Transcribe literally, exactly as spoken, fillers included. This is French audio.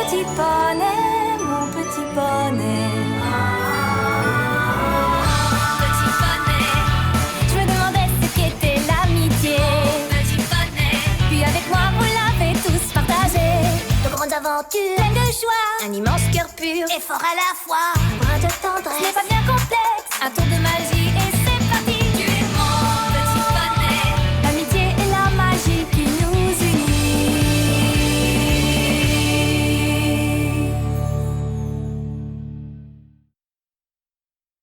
petit poney, mon petit poney. Petit poney, je me demandais ce qu'était l'amitié. Petit poney, puis avec moi vous l'avez tous partagé. De grandes aventures, pleines de joie, un immense cœur pur et fort à la fois. Un brin de tendresse, ce n'est pas bien complexe, un tour de magie.